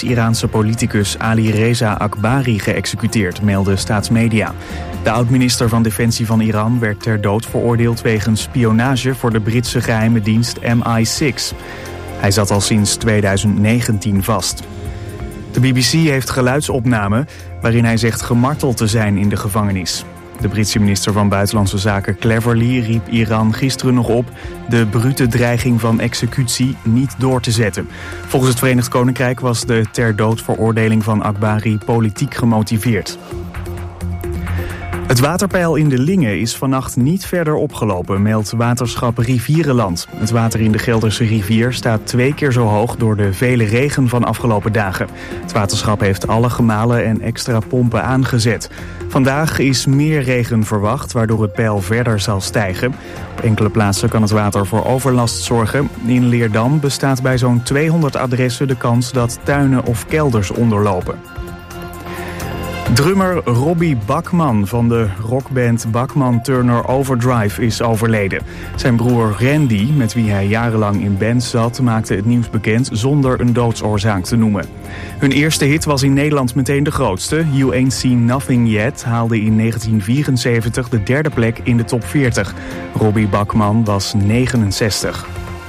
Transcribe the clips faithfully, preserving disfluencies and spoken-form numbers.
Iraanse politicus Ali Reza Akbari geëxecuteerd, melden staatsmedia. De oud-minister van Defensie van Iran werd ter dood veroordeeld wegens spionage voor de Britse geheime dienst M I zes. Hij zat al sinds tweeduizend negentien vast. De B B C heeft geluidsopnamen waarin hij zegt gemarteld te zijn in de gevangenis. De Britse minister van Buitenlandse Zaken Cleverly riep Iran gisteren nog op de brute dreiging van executie niet door te zetten. Volgens het Verenigd Koninkrijk was de ter dood veroordeling van Akbari politiek gemotiveerd. Het waterpeil in de Linge is vannacht niet verder opgelopen, meldt waterschap Rivierenland. Het water in de Gelderse rivier staat twee keer zo hoog door de vele regen van afgelopen dagen. Het waterschap heeft alle gemalen en extra pompen aangezet. Vandaag is meer regen verwacht, waardoor het peil verder zal stijgen. Op enkele plaatsen kan het water voor overlast zorgen. In Leerdam bestaat bij zo'n tweehonderd adressen de kans dat tuinen of kelders onderlopen. Drummer Robbie Bachman van de rockband Bachman Turner Overdrive is overleden. Zijn broer Randy, met wie hij jarenlang in bands zat, maakte het nieuws bekend zonder een doodsoorzaak te noemen. Hun eerste hit was in Nederland meteen de grootste. You Ain't Seen Nothing Yet haalde in negentien vierenzeventig de derde plek in de top veertig. Robbie Bachman was negenenzestig.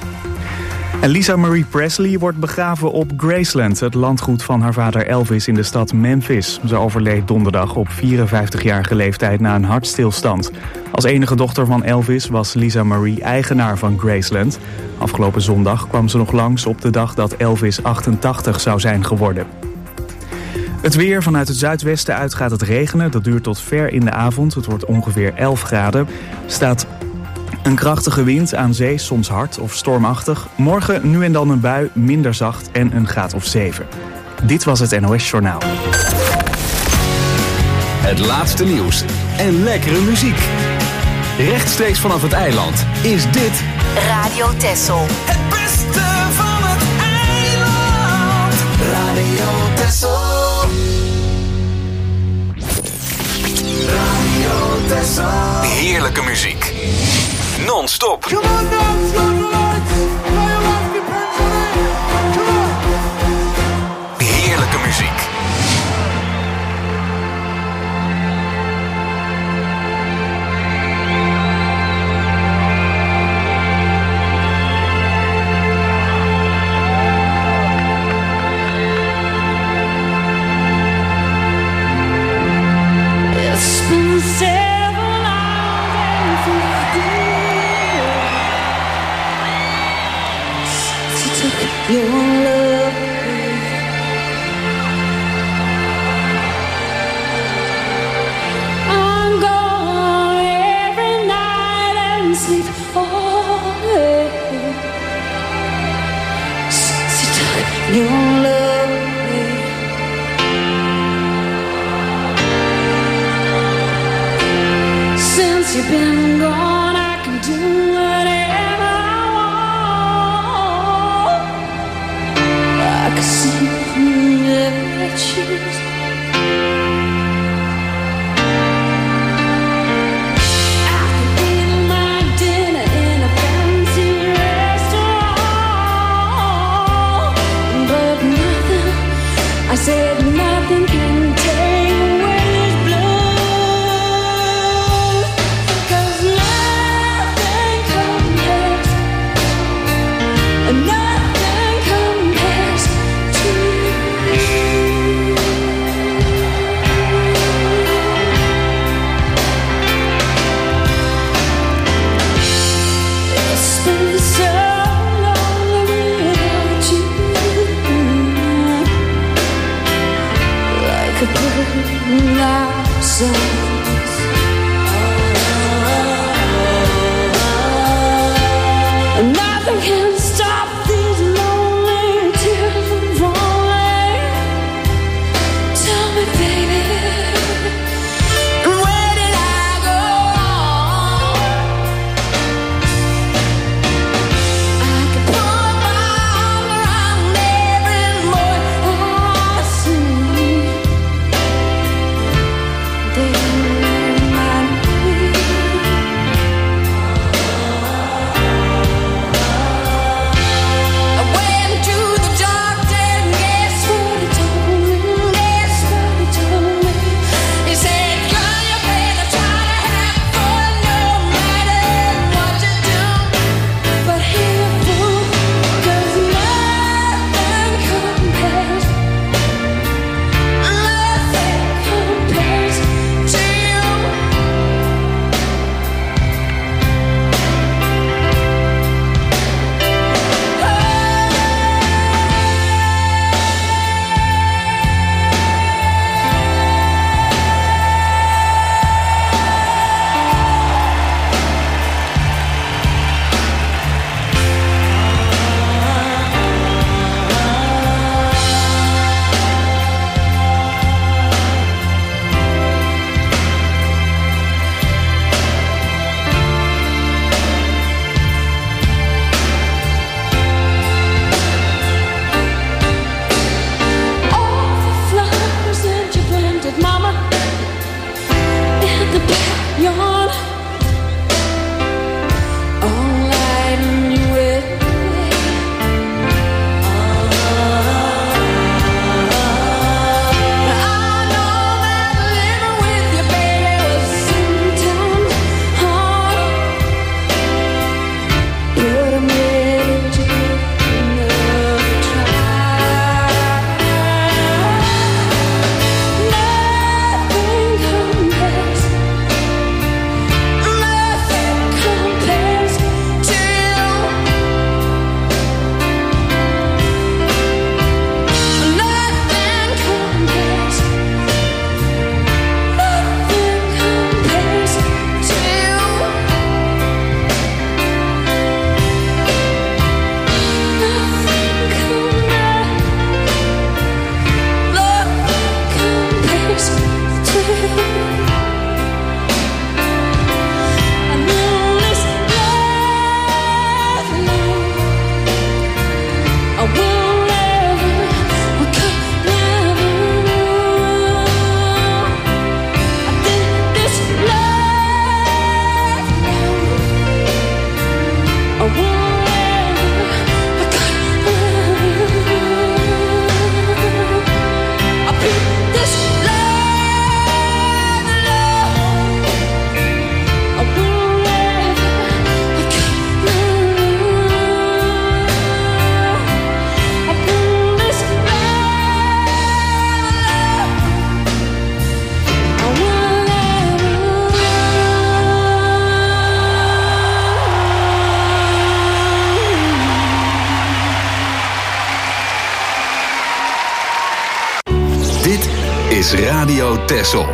En Lisa Marie Presley wordt begraven op Graceland, het landgoed van haar vader Elvis in de stad Memphis. Ze overleed donderdag op vierenvijftigjarige leeftijd na een hartstilstand. Als enige dochter van Elvis was Lisa Marie eigenaar van Graceland. Afgelopen zondag kwam ze nog langs op de dag dat Elvis achtentachtig zou zijn geworden. Het weer, vanuit het zuidwesten uit gaat het regenen. Dat duurt tot ver in de avond. Het wordt ongeveer elf graden. Staat een krachtige wind, aan zee soms hard of stormachtig. Morgen nu en dan een bui, minder zacht en een graad of zeven. Dit was het N O S Journaal. Het laatste nieuws en lekkere muziek. Rechtstreeks vanaf het eiland is dit Radio Texel. Het beste van het eiland. Radio Texel. Radio Texel. heerlijke muziek. Non-stop. Come on, dance, come on, lights. Now your life depends on it. Come on. Heerlijke muziek. It's been several hours since you took your love away. I'm gone every night and sleep all day since you took your love away. Since you've been gone, I can do whatever I want. I can see through every choose. I can eat my dinner in a fancy restaurant, but nothing, I said nothing can take away this blue. 'Cause nothing compares, nothing compares to you. It's been so long without you, like a bird outside. Nothing can stop these lonely tears from falling. Tell me, baby, where did I go wrong? I can put my arm around every boy I see. They is Radio Texel.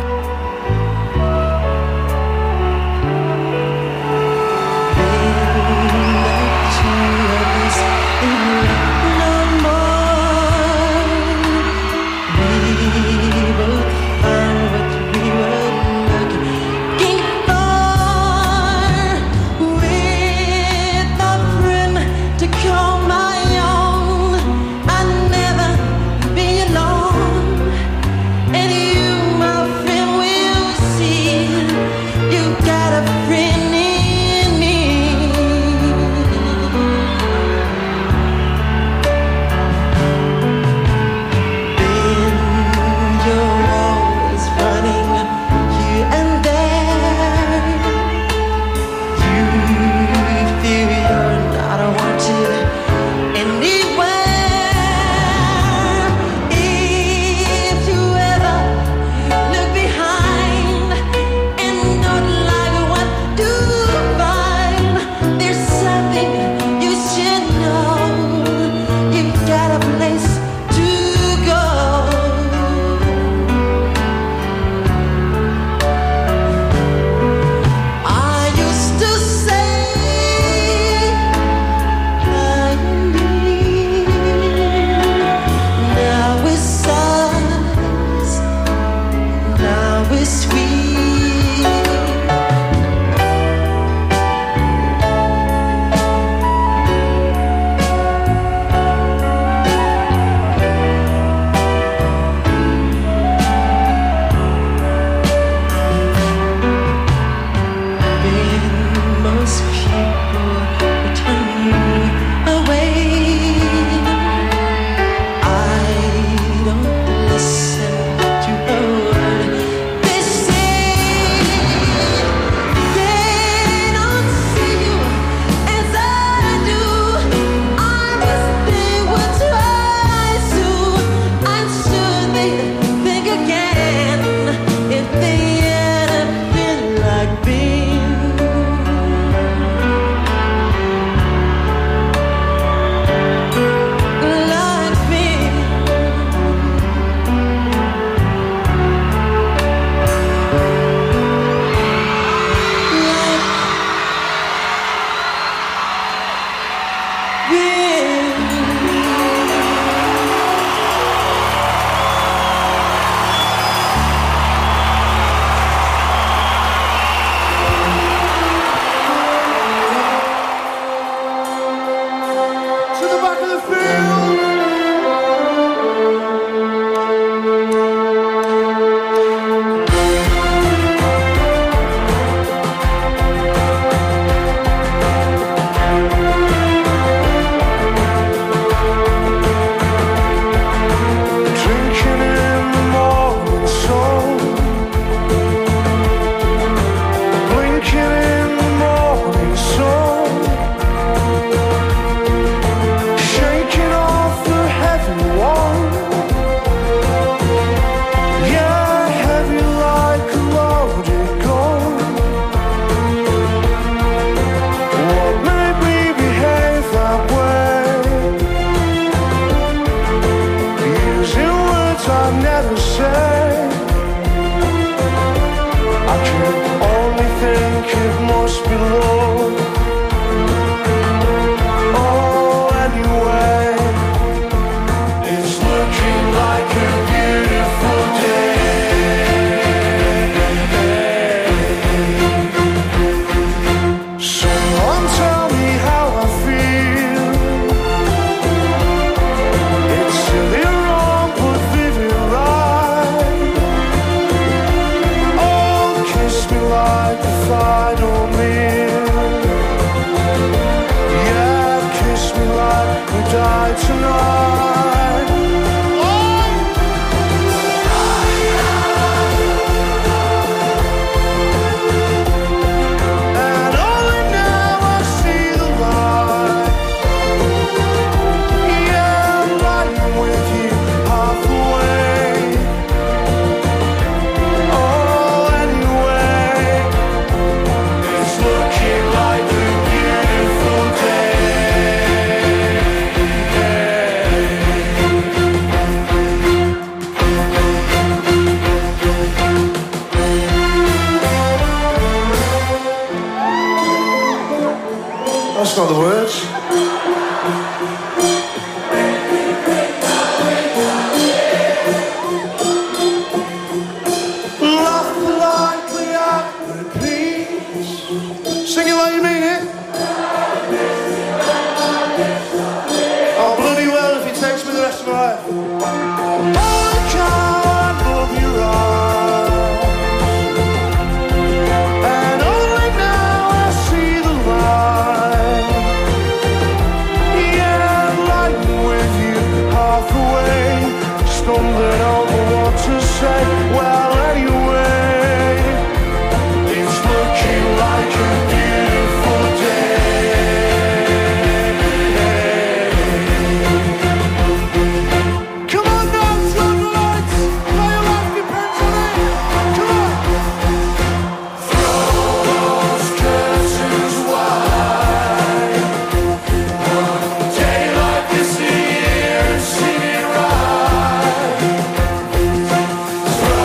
Like the final meal. say, well, anyway, it's looking like a beautiful day. Come on now, floodlights, my life depends on it. Come on. Throw those curtains wide. One day like this year, and sing it right. Throw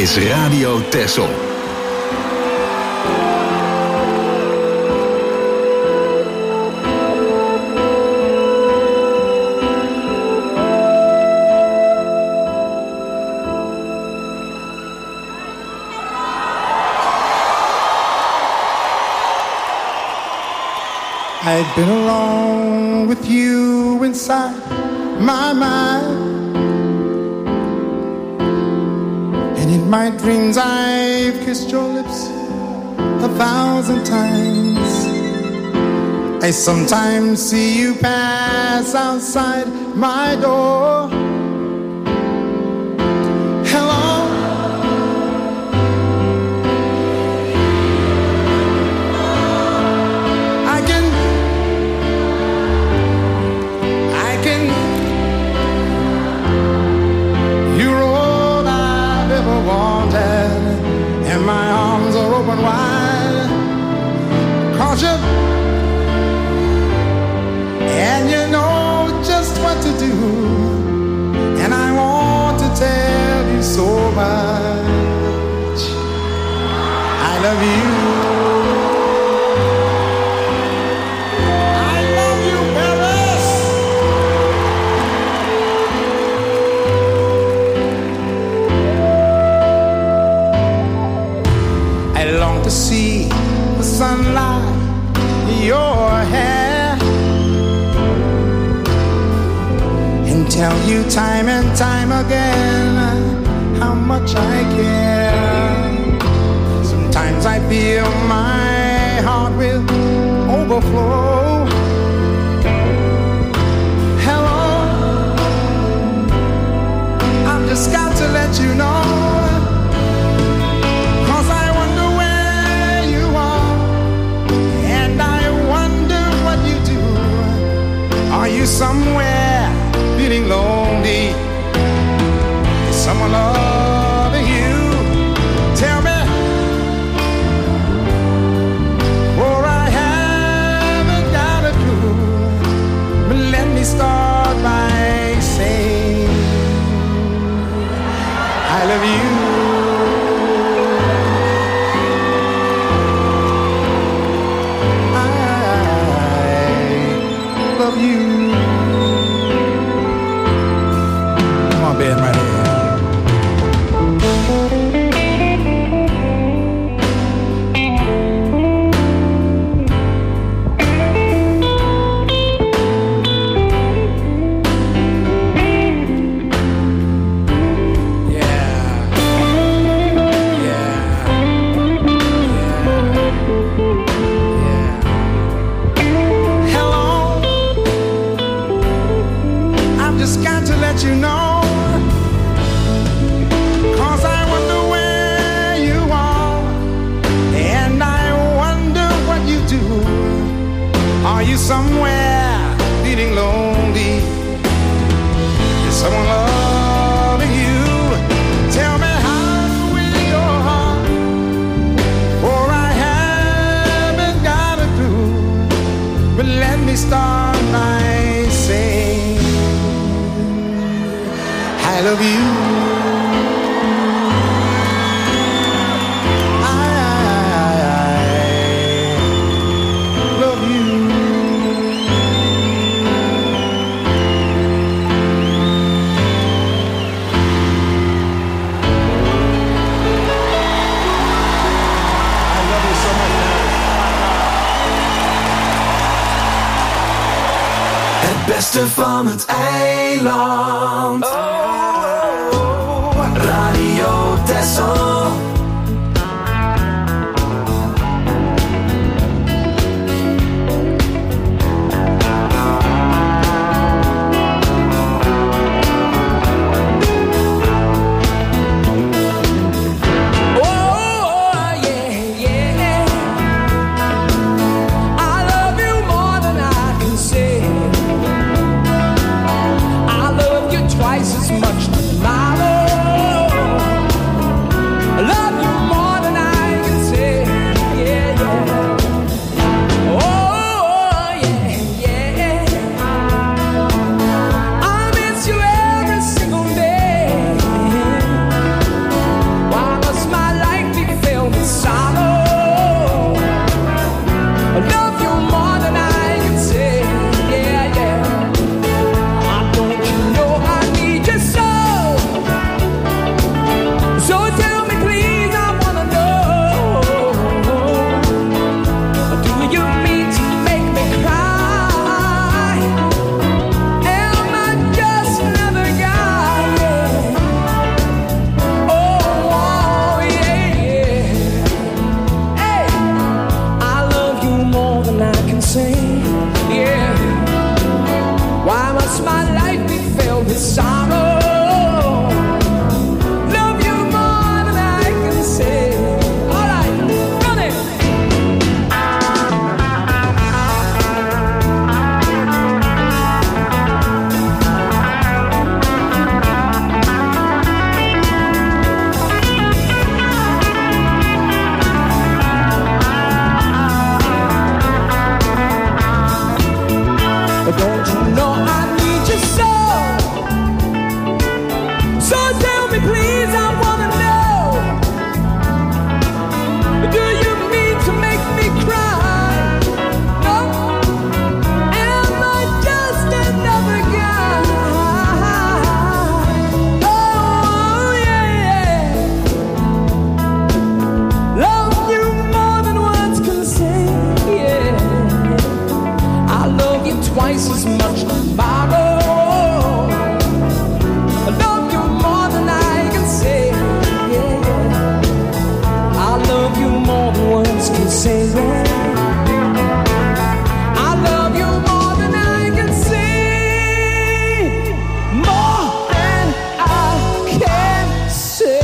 is Radio Texel. I've been alone with you inside my mind, and in my dreams I've kissed your lips a thousand times. I sometimes see you pass outside my door. And my arms are open wide, 'cause you and you know just what to do, and I want to tell you so much. I love you. I love you, Paris. I long to see the sunlight in your hair and tell you time and time again how much I care. Sometimes I feel my heart will overflow. Hello, I've just got to let you know, are you somewhere feeling lonely? Is someone loving you? Tell me, for I haven't got a clue. But let me start by saying I love you. You. Come on, Ben, right here. You know, 'cause I wonder where you are, and I wonder what you do. Are you somewhere feeling lonely? Is someone loving you? Tell me how is your heart, for I haven't got a clue. But let me start by saying I love you. I, I love you. I love you so much. Het beste van het eiland. Radio Texel. Twice as much tomorrow. must my life be filled with sorrow. Love you more than I can say. All right, run it. But don't you know I need you so? So tell me please, I wanna know. Do you mean to make me cry? No? Am I just another guy? Oh yeah, yeah. Love you more than words can say, yeah. I love you twice as much tomorrow. I love you more than I can say, yeah. I love you more than words can say, yeah. I love you more than I can say, more than I can say.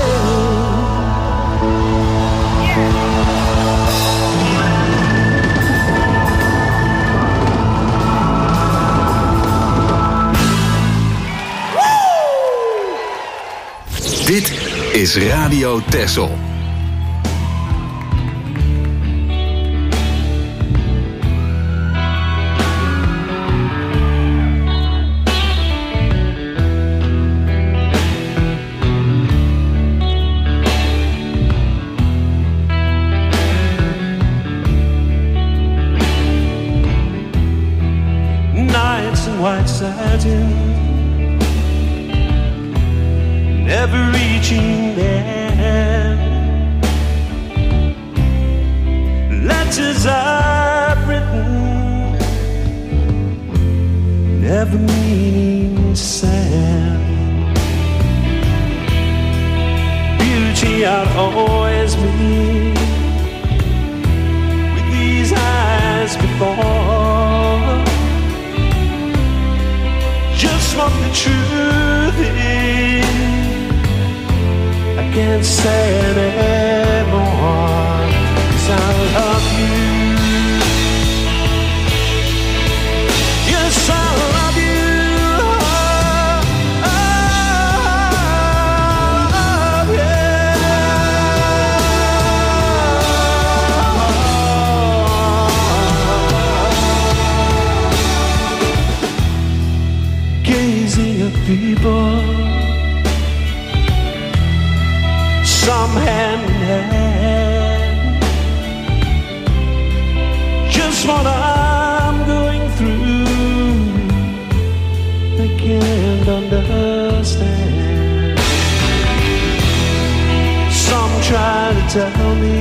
Dit is Radio Texel. Nights in white satin, never reaching there. Letters I've written, never meaning to send. Beauty I'd always meet with these eyes before. Just what the truth is, I can't say anymore, 'cause I love you. Yes, I love you. Oh, oh, yeah. Gazing at people, some hand in hand, just what I'm going through, I can't understand. Some try to tell me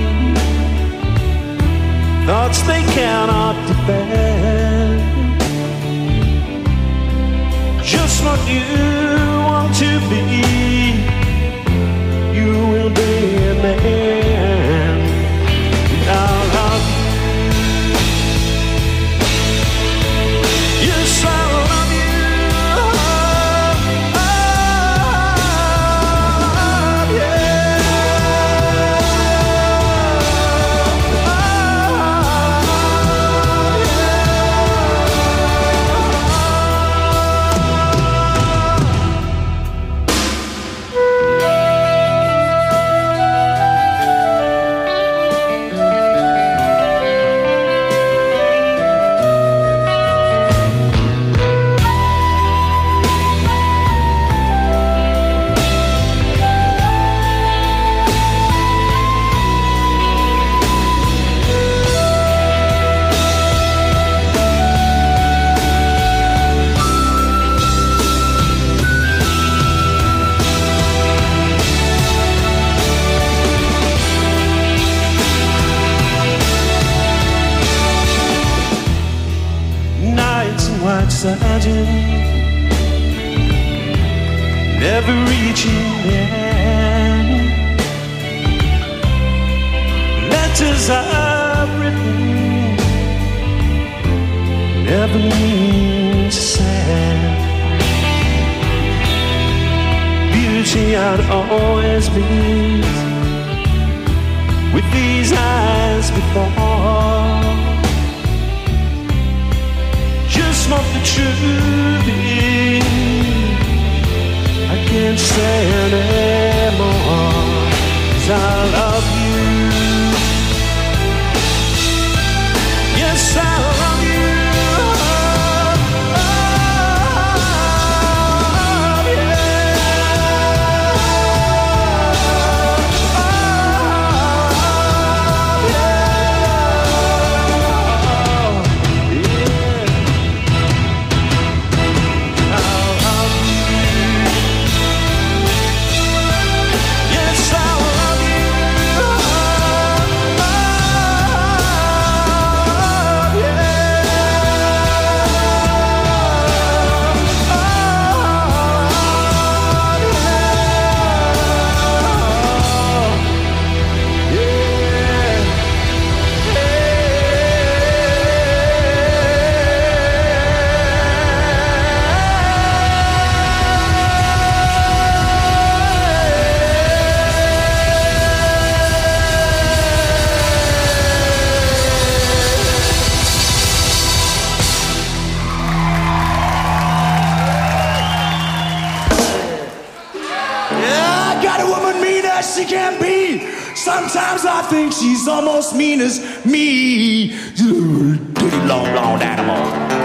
thoughts they cannot defend. Just what you want to be, you will be a man. I'll love you. Yes, I love you. Oh, yeah. Sergeant, never reaching there. Letters I've written, never mean to say. beauty I'd always be with these eyes before. Just want the truth is, I can't say anymore, 'cause I love you. Yes, I love you. She can be. Sometimes I think she's almost mean as me. Long, long animal.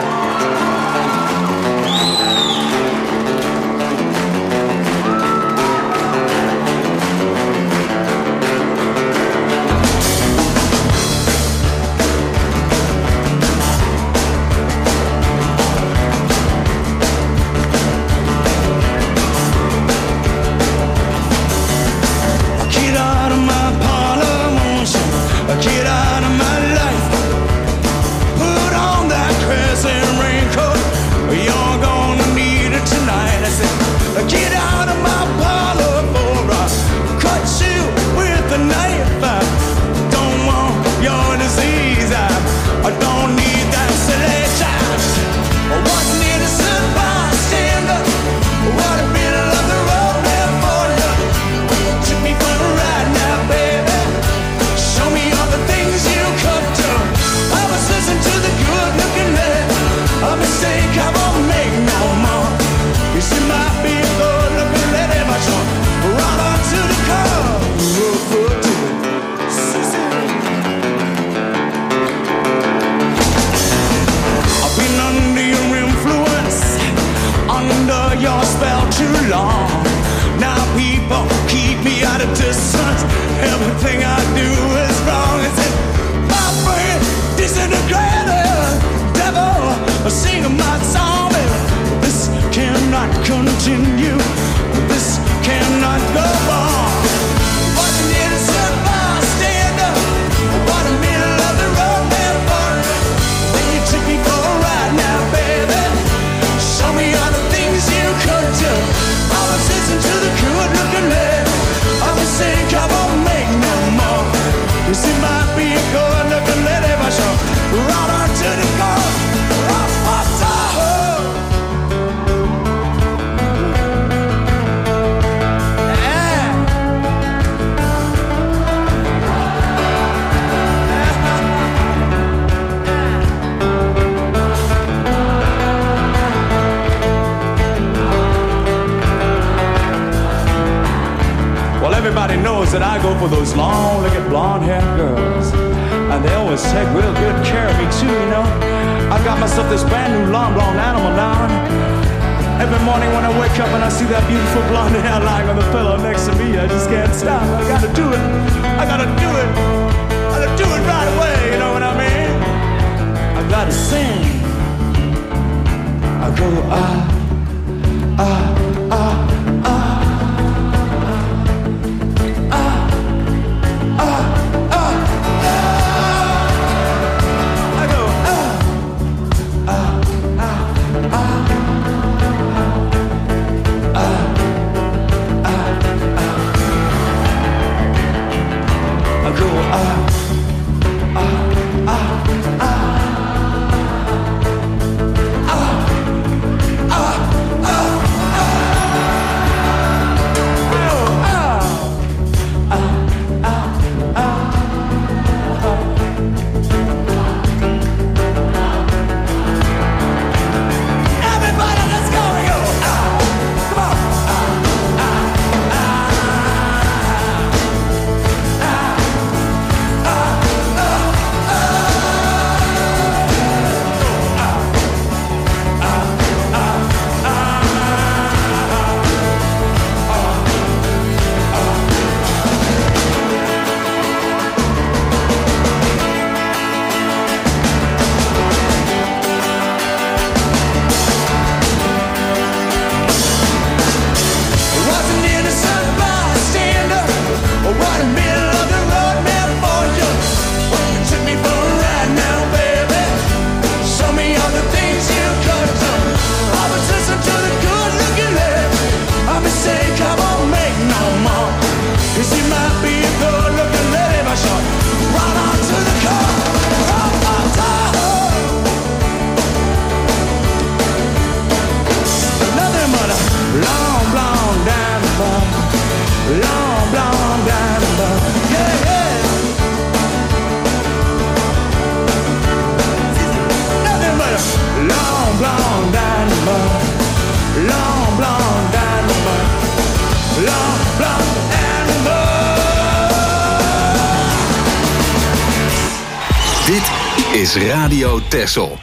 Get out of my life. Put on that crescent raincoat. You're gonna need it tonight. I said, get out of my parlor for I cut you with a knife. I don't want your disease. I, I don't need that silly child. I wasn't innocent bystander. What a bit of the road there for you. You took me for a ride now, baby. Show me all the things you could do. I was listening to the good looking man. A mistake I won't make no more. You see, might be a good looking lady, but you're right on to the car. I've been under your influence, under your spell too long. Now people keep me at a distance. Everything I do is wrong. It's in my brain, disintegrated. Devil, singing my song. This cannot continue. This cannot go on. What's an innocent bystander? What a middle of the road there for you. Then you took me for a ride now, baby. Show me all the things you could do. I was listening to the good looking man. I was saying, I won't make no more. You see, might be a good looking lady, but you're right on to the car. Well, everybody knows that I go for those long-legged, blonde-haired girls, and they always take real good care of me too, you know. I got myself this brand new long blonde animal now. Every morning when I wake up and I see that beautiful blonde hair lying on the pillow next to me, I just can't stop. I gotta do it. I gotta do it. I gotta do it right away, you know what I mean? I gotta sing. I go, ah, ah, ah, ah. Dit is Radio Texel.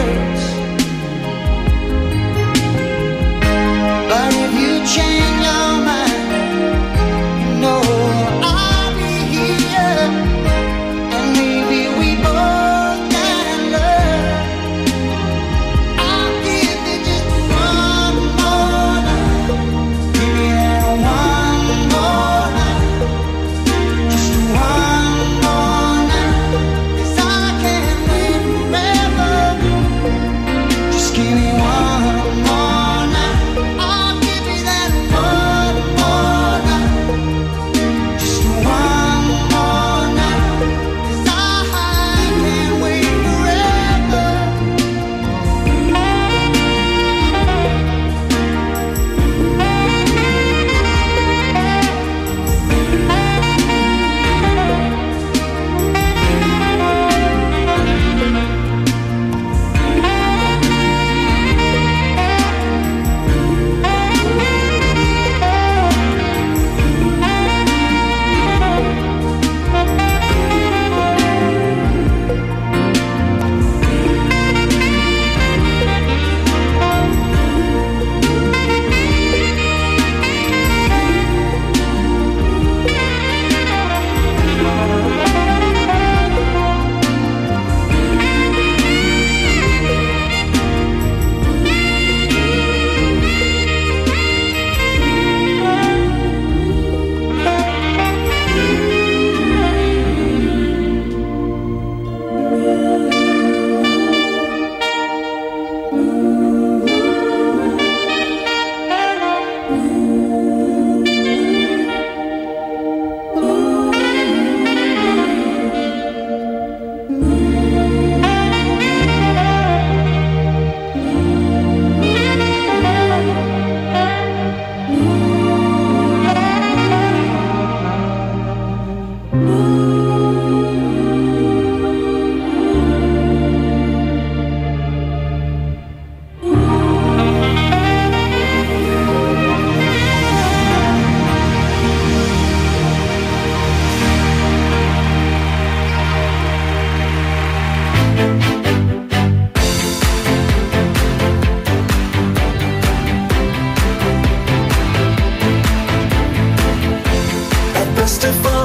Change your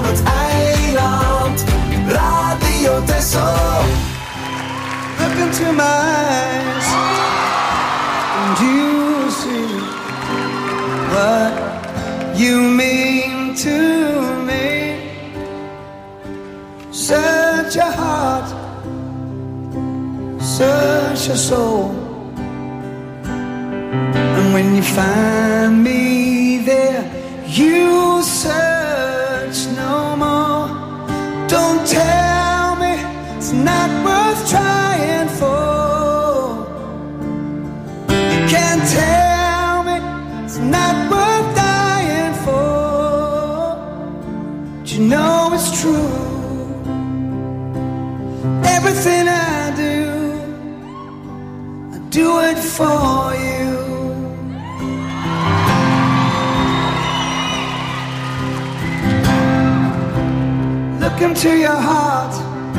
het eiland. Radio Texel. Look into my eyes and you see what you mean to me. Search your heart, search your soul, and when you find me there, you search no more. Don't tell me it's not worth trying for. You can't tell me it's not worth dying for. But you know it's true. Everything I do, I do it for you. Look into your heart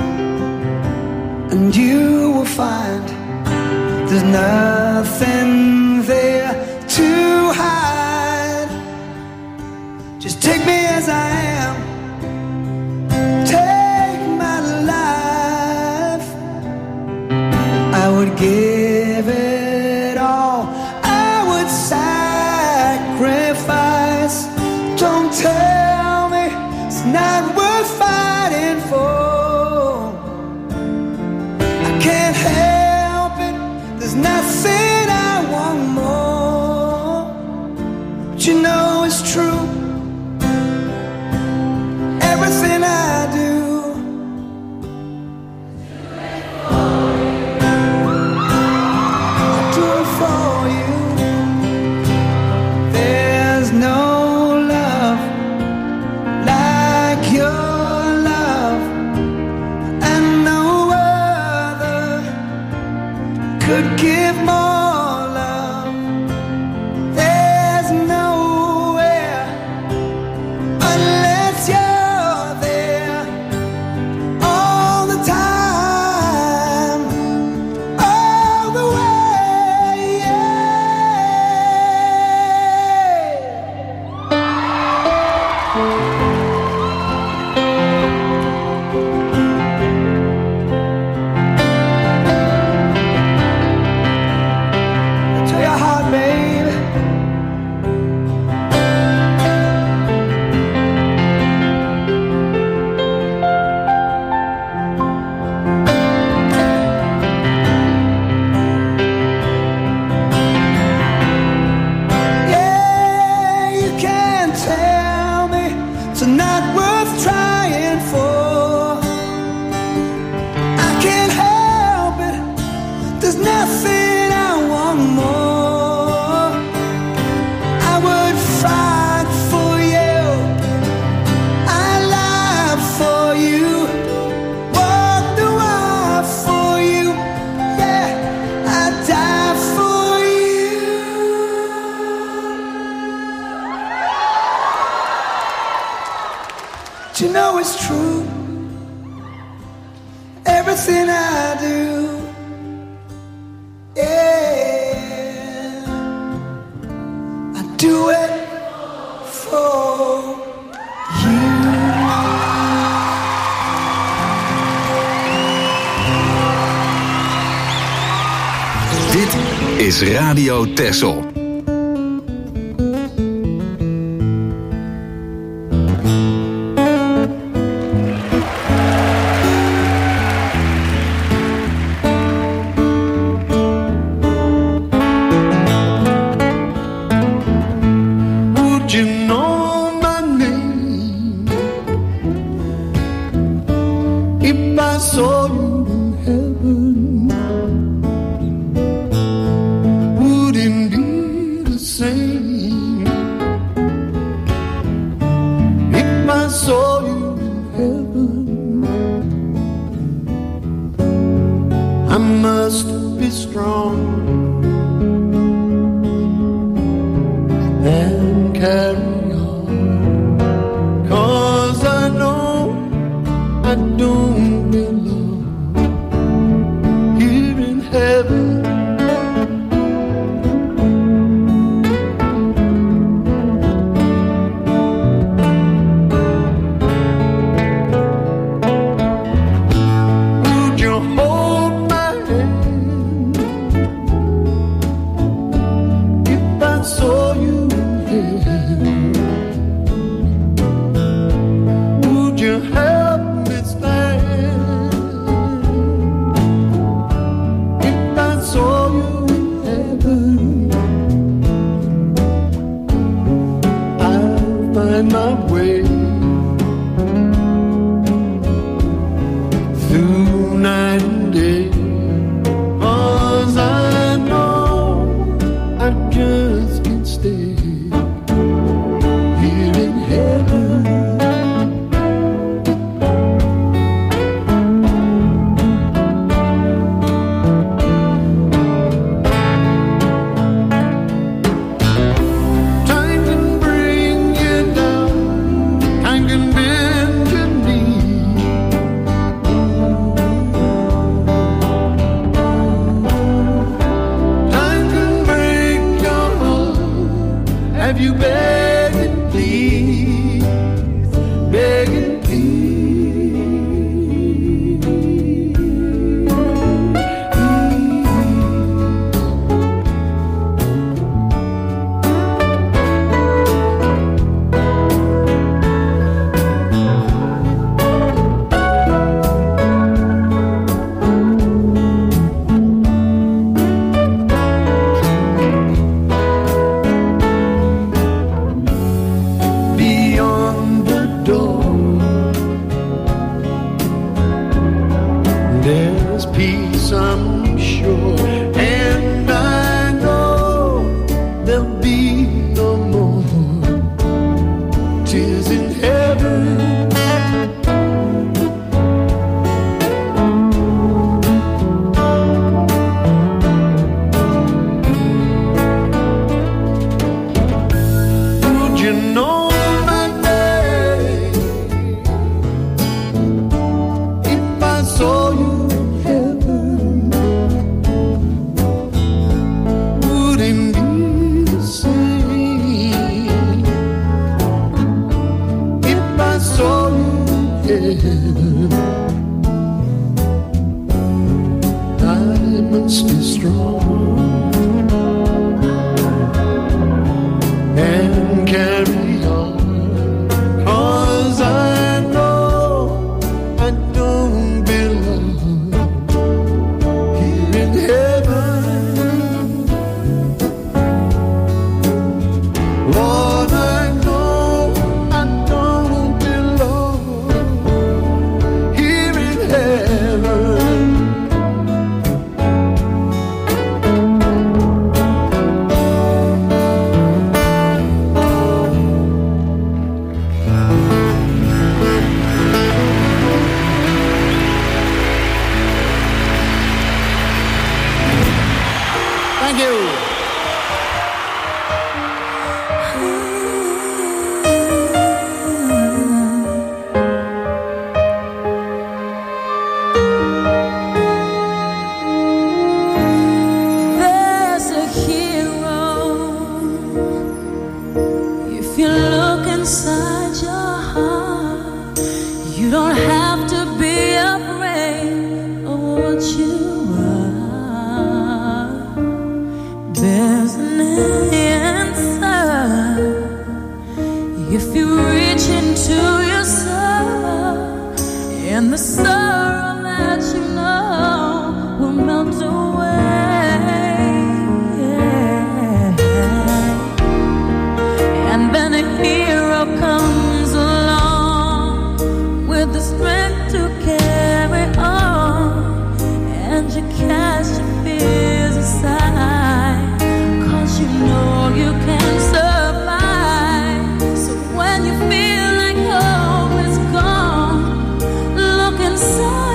and you will find there's nothing there to hide. Just take me as I am, take my life. I would give it all, I would sacrifice. Don't tell me it's not worth fighting for. I can't help it, there's nothing I want more. But you know it's true. Everything I do, I do it for you. There's no love like your love, and no other could give more love. There's nowhere unless you're there all the time, all the way. Yeah. To your heart, baby. Yeah, you can't tell me it's not worth trying for. I can't help it, there's nothing I want more. I would fight for you, I live for you, walk the walk for you, yeah, I die for you. But you know it's true. Everything I do, yeah, I do it for you. Dit is Radio Texel. Would you know my name if I saw you in heaven? Would it be the same if I saw you in heaven? I must be strong and carry on, 'cause I know I don't belong here in heaven. Would you help me stand if I saw you in heaven? I'll find my way through night and day, 'cause I know I just can't stay here in heaven. Time can bring you down, time can bend your knee. Time can break your heart. Have you begged and please, beg and beyond the door, there's peace, I'm sure, and I know there'll be no more tears in heaven. Would you know my name if I saw you in heaven? Would it be the same if I saw you in heaven? I must be strong and carry on, 'cause I know I don't belong here in heaven. Lord, I know I don't belong here in heaven. Thank you. There's a hero. If you look inside your heart, you don't have to be afraid of what you are. There's an answer if you reach into your soul, and the sorrow that you know will melt away. And then a hero comes along with the strength to carry on, and you cast your fears aside, 'cause you know you can survive. So when you feel like hope is gone, look inside.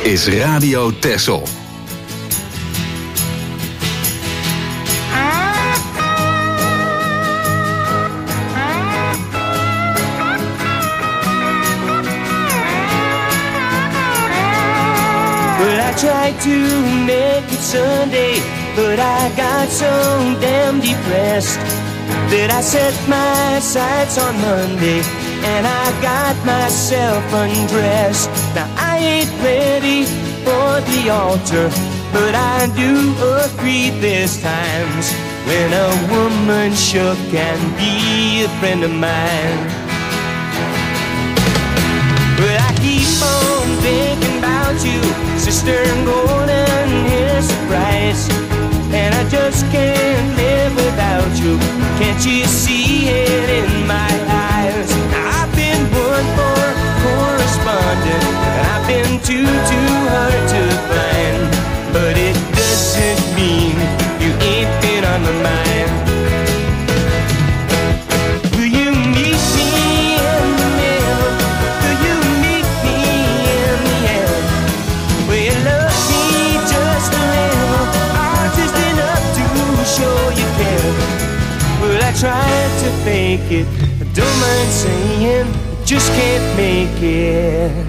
is Radio Texel. Well, I tried to make it Sunday, but I got so damn depressed that I set my sights on Monday and I got myself undressed. Now I ain't ready for the altar, but I do agree there's times when a woman sure can be a friend of mine. Well, I keep on thinking about you, sister, golden hair surprise, and I just can't live without you. Can't you see it in my eyes? Now, I've been born for correspondent, and I've been too, too hard to find, but it doesn't mean you ain't been on my mind. Will you meet me in the middle? Will you meet me in the end? Will you love me just a little? Or just enough to show you care? Well, I tried to fake it, I don't mind saying, I just can't make it.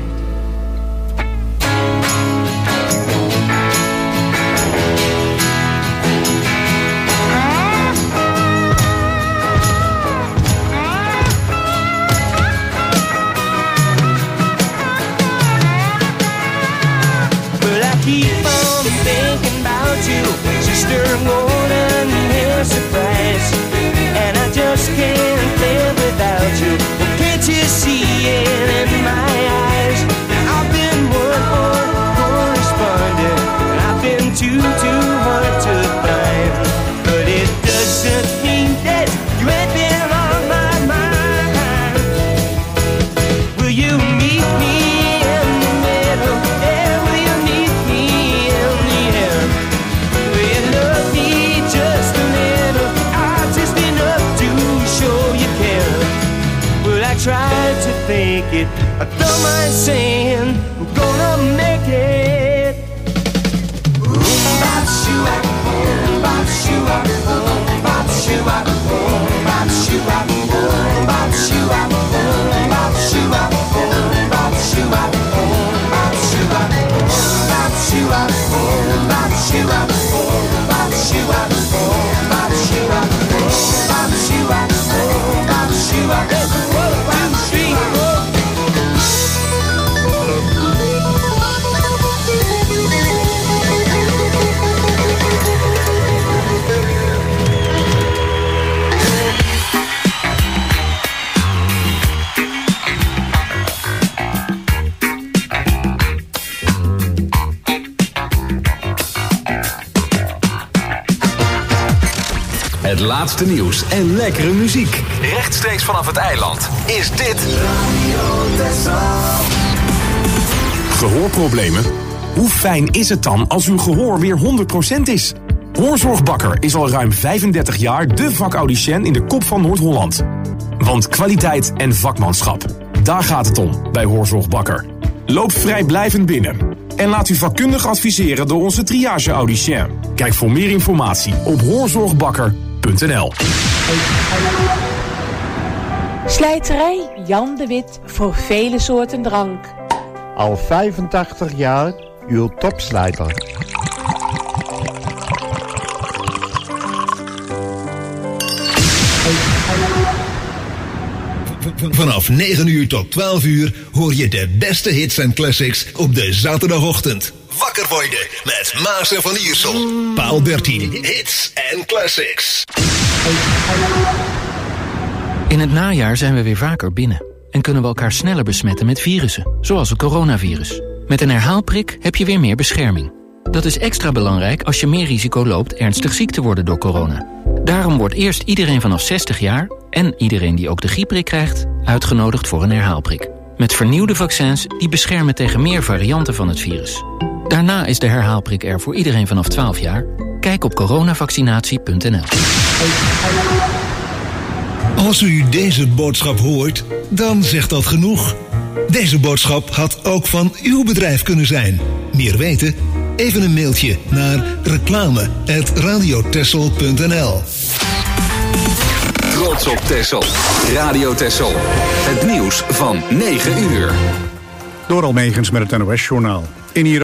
Keep on thinking about you, sister, golden hair surprise, and I just can't live without you. Well, can't you see it in my eyes? I've been one for correspondent, and I've been too, too hard to find, but it doesn't mean that you ain't been on my mind. Will you meet me in the middle? Yeah, will you meet I tried to fake it, I don't mind saying I'm gonna make it. Boom, bop, shoo-ah, boom, bop, shoo-ah, boom, bop, shoo-ah, boom, bop, shoo-ah, boom, bop, shoo-ah, boom, bop, shoo-ah, boom, bop, shoo-ah, boom, bop, shoo-ah, boom, bop, shoo-ah, boom, bop, shoo-ah, boom, bop, shoo-ah, boom, bop, shoo-ah, boom, bop, shoo-ah, boom, bop, shoo-ah. Het laatste nieuws en lekkere muziek. Rechtstreeks vanaf het eiland is dit Radio Texel. Gehoorproblemen? Hoe fijn is het dan als uw gehoor weer honderd procent is? Hoorzorg Bakker is al ruim vijfendertig jaar de vakaudicien in de kop van Noord-Holland. Want kwaliteit en vakmanschap, daar gaat het om bij Hoorzorg Bakker. Loop vrijblijvend binnen en laat u vakkundig adviseren door onze triage-audicien. Kijk voor meer informatie op hoorzorgbakker punt n l. Slijterij Jan de Wit voor vele soorten drank. Al vijfentachtig jaar uw topslijter. Vanaf negen uur tot twaalf uur hoor je de beste hits en classics op de zaterdagochtend. Wakker worden met Maarten van Iersel, Paul dertien, hits en classics. In het najaar zijn we weer vaker binnen en kunnen we elkaar sneller besmetten met virussen, zoals het coronavirus. Met een herhaalprik heb je weer meer bescherming. Dat is extra belangrijk als je meer risico loopt ernstig ziek te worden door corona. Daarom wordt eerst iedereen vanaf zestig jaar en iedereen die ook de griepprik krijgt uitgenodigd voor een herhaalprik. Met vernieuwde vaccins die beschermen tegen meer varianten van het virus. Daarna is de herhaalprik er voor iedereen vanaf twaalf jaar. Kijk op coronavaccinatie punt n l. Als u deze boodschap hoort, dan zegt dat genoeg. Deze boodschap had ook van uw bedrijf kunnen zijn. Meer weten? Even een mailtje naar reclame at radiotessel punt n l. Trots op Texel. Radio Texel. Het nieuws van negen uur. Door Almegens met het N O S-journaal. In Iran